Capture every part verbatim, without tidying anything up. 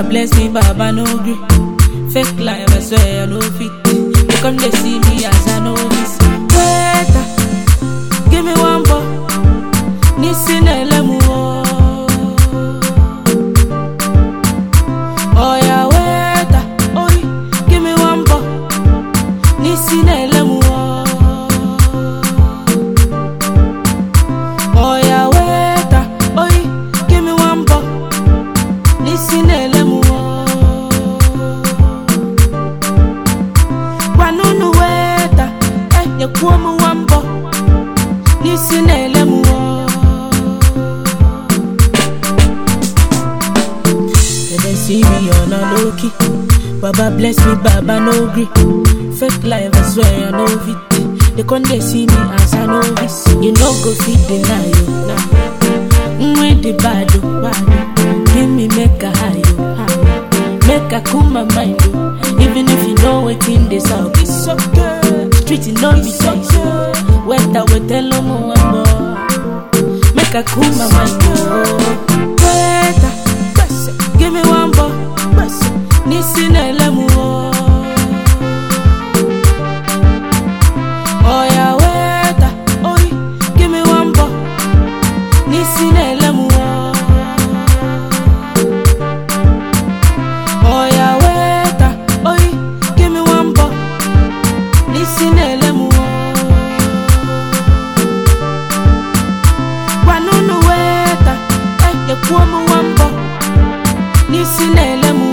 bless me, Baba no gree. Fake life, I swear I no fit. They come they see me as I know this. Wait, give me one more. Nisin elemu. Oh yeah, wait, oh, give me one more. Nisin elemu. Oh yeah, wait, oh, give me one more. Nisin elemu. Wanunu wait, eh, you come one more. Nisin elemu. See me on a low key. Baba bless me, Baba no gree. Fake life, I swear I know it. They can't they see me as I know this. You know go feed deny you. Nah. With the bad, bad. Give me make a high, make a cool my mind. Even if you know it in this out, it's okay. Street no be tight. Wet that we tell them more. Make a cool my mind. Wait. Give me one more, Nisin elemu. Oh yeah, wait, oh, give me one more, Nisin elemu. Oh yeah, wait, oh, give me one more, Nisin elemu. Wanunu wait, eh, you come one more. Nisin elemu.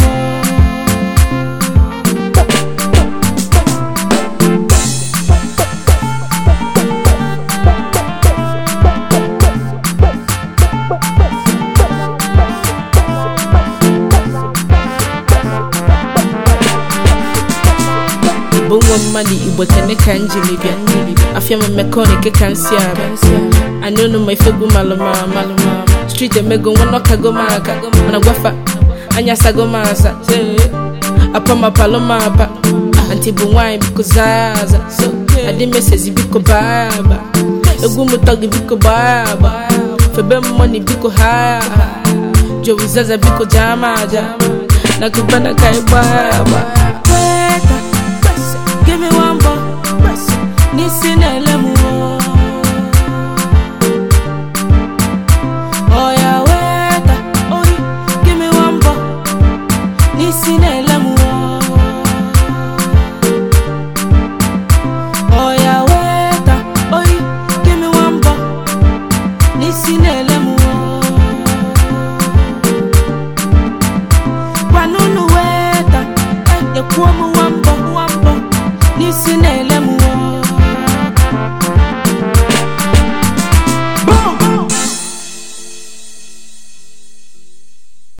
Bongo mali ibotene kanji libya. Afia me mekone ke kansiaba. I know no my fegu maluma maluma. Street de mego wono kagoma kagoma. Gwafa anya sagoma sa. Apa paloma pa. Anti bunwai bikuzaza. Adi message biko baba. Egu mutogi biko baba. Febe money biko ha. Jo wizaza biko jama jama. Nakubana kai baba. Give me one more, Nisin elemu. Oh yeah, wait, oh, give me one more, Nisin elemu. Oh yeah, wait, oh, give me one more, Nisin elemu. Wanunu wait, eh, you come one more, one more. Nisin elemu.